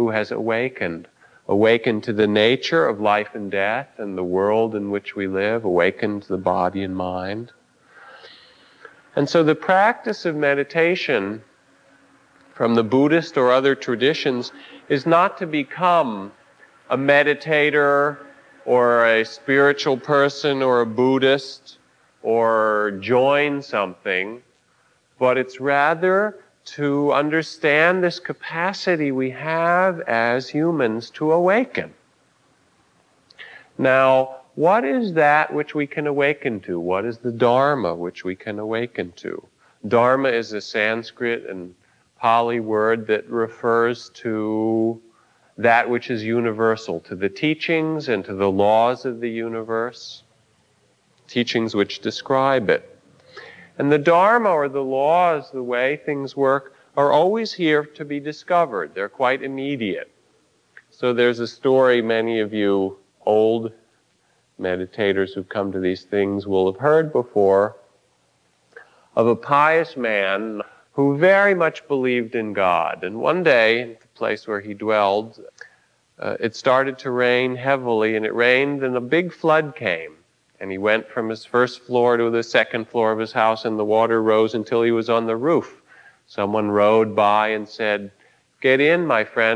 who has awakened to the nature of life and death and the world in which we live, awakened to the body and mind. And so the practice of meditation from the Buddhist or other traditions is not to become a meditator or a spiritual person or a Buddhist or join something, but it's rather to understand this capacity we have as humans to awaken. Now, what is that which we can awaken to? What is the Dharma which we can awaken to? Dharma is a Sanskrit and Pali word that refers to that which is universal, to the teachings and to the laws of the universe, teachings which describe it. And the Dharma, or the laws, the way things work, are always here to be discovered. They're quite immediate. So there's a story many of you old meditators who've come to these things will have heard before, of a pious man who very much believed in God. And one day, at the place where he dwelled, it started to rain heavily, and it rained, and a big flood came. And he went from his first floor to the second floor of his house, and the water rose until he was on the roof. Someone rode by and said, "Get in, my friend.